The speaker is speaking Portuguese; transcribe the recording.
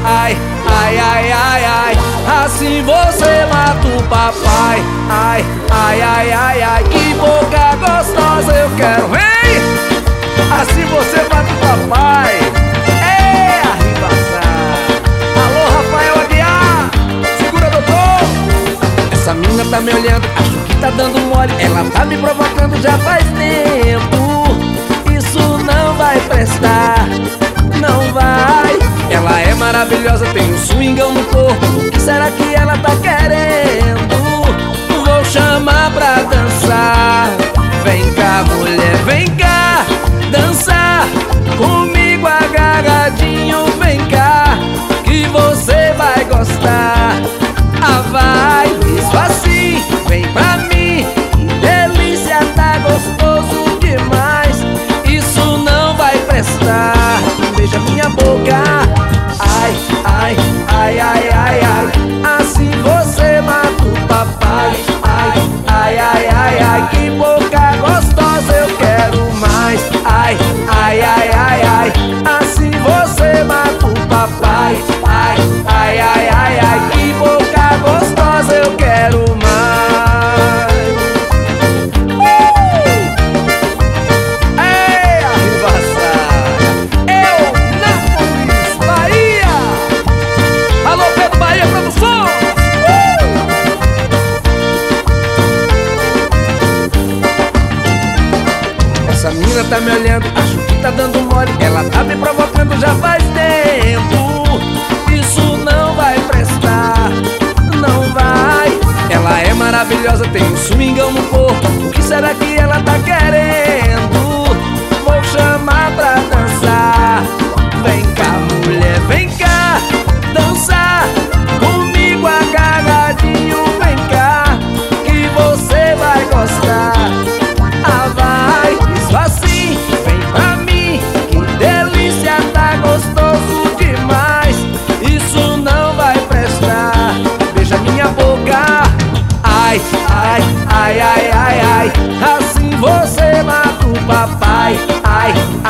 ai, ai, ai, ai, ai. Assim você mata o papai. Ai, ai, ai, ai, ai. Que boca gostosa eu quero, hein? Assim você mata o papai. É a ribaçada. Alô, Rafael Aguiar. Segura, doutor. Essa mina tá me olhando, acho que tá dando mole. Ela tá me provocando já faz tempo. Isso não vai prestar, não vai. Ela é maravilhosa, tem um swingão no corpo. O que será que ela tá querendo? Vou chamar pra dançar. Vem cá, mulher, vem cá dançar comigo agarradinho. Vem cá, que você vai gostar. Ah, vai, isso assim, vem pra mim. Que delícia, tá gostoso demais. Isso não vai prestar. Beija minha boca. Ai, ai, ai, ai, ai, ai. Assim você mata o papai. Ai, ai, ai, ai, ai. Que boca gostosa eu quero mais. Ai, ai, ai, ai, ai. Assim você mata o papai. Ai, ai, ai, ai, ai. Que boca gostosa eu quero mais. Ei, arribaçada. Eu, Nápoles, Bahia. Alô, Pedro Bahia Produções. Essa mina tá me olhando, acho que tá dando mole. Ela tá me provocando já faz tempo. Isso não vai prestar, não vai. Ela é maravilhosa, tem um swingão no corpo. O que será que ela tá querendo? Vou chamar pra dançar. Vem cá, mulher, vem cá dançar comigo agarradinho. Vem cá, que você vai gostar. Ah, vai, isso assim, vem pra mim. Que delícia, tá gostoso demais. Isso não vai prestar. Beija minha boca. Ai, ai, ai, ai, ai, ai. Assim você mata o papai. Ai,